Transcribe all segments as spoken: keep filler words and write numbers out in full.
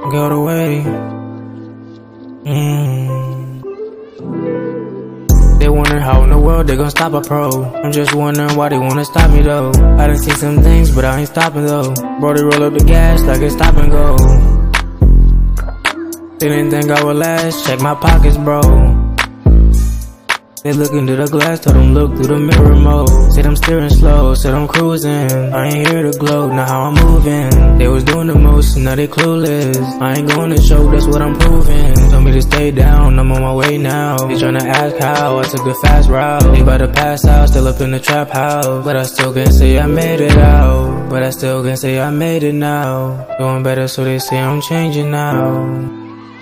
go the way. Mm. They wondering how in the world they gon' stop a pro. I'm just wondering why they wanna stop me though. I done seen some things, but I ain't stopping though. Bro, they roll up the gas like it's stop and go. They didn't think I would last, check my pockets, bro. They look into the glass, told them look through the mirror mode. Said I'm steering slow, said I'm cruising. I ain't here to glow, now how I'm moving. They was doing the most, now they clueless. I ain't going to show, that's what I'm proving. Told me to stay down, I'm on my way now. They tryna ask how, I took the fast route. They about to pass out, still up in the trap house. But I still can't say I made it out. But I still can't say I made it now. Doing better, so they say I'm changing now.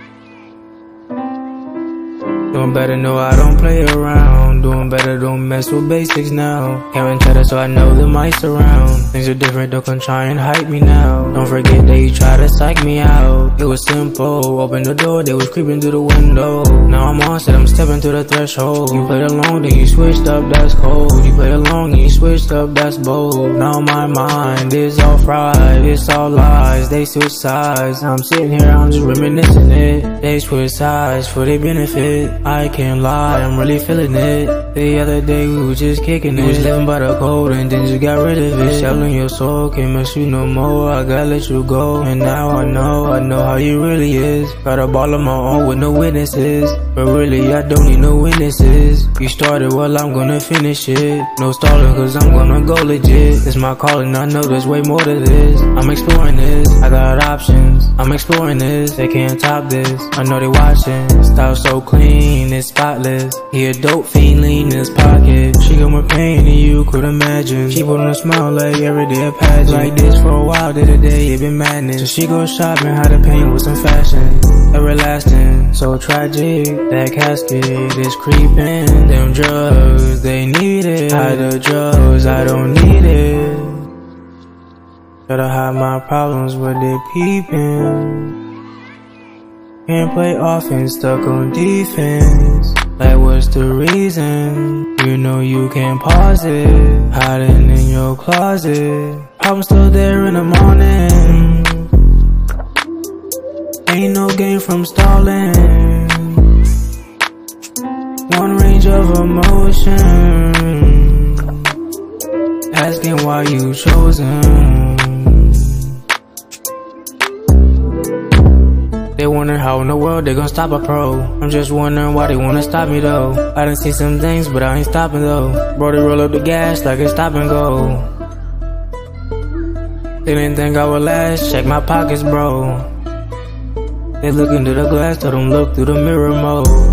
Doing better, no, I don't play around. Doing better, don't mess with basics now. Carrying cheddar, so I know the mice around. Things are different, don't come try and hype me now. Don't forget that you try to psych me out. It was simple, open the door, they was creeping through the window. Now I'm on set, I'm stepping through the threshold. You played along, then you switched up, that's cold. You played along, and you switched up, that's bold. Now my mind is all fried, it's all lies. They switch sides, I'm sitting here, I'm just reminiscing it. They switch sides for their benefit. I can't lie, I'm really feeling it. The other day we were just kicking it. Was living by the code and then just got rid of it. Selling your soul, can't mess you no more. I gotta let you go. And now I know, I know how you really is. Got a ball on my own with no witnesses. But really I don't need no witnesses. You started, well I'm gonna finish it. No stalling cause I'm gonna go legit. It's my calling, I know there's way more to this. I'm exploring this, I got options. I'm exploring this, they can't top this. I know they watching, style so clean, it's spotless. He a dope fiend, lean in his pocket. She got more pain than you could imagine. She put on a smile like every day a pageant. Like this for a while, day to day, it been madness. So she go shopping, hide the pain with some fashion. Everlasting, so tragic, that casket is creeping. Them drugs, they need it. Hide the drugs, I don't need it. Gotta hide my problems, but they peeping. Can't play offense, stuck on defense. Like what's the reason? You know you can't pause it. Hiding in your closet. I'm still there in the morning. Ain't no game from stalling. One range of emotion. Asking why you chosen. They wondering how in the world they gon' stop a pro. I'm just wondering why they wanna stop me though. I done seen some things, but I ain't stopping though. Bro, they roll up the gas like it's stop and go. They didn't think I would last, check my pockets, bro. They look into the glass, told them look through the mirror mode.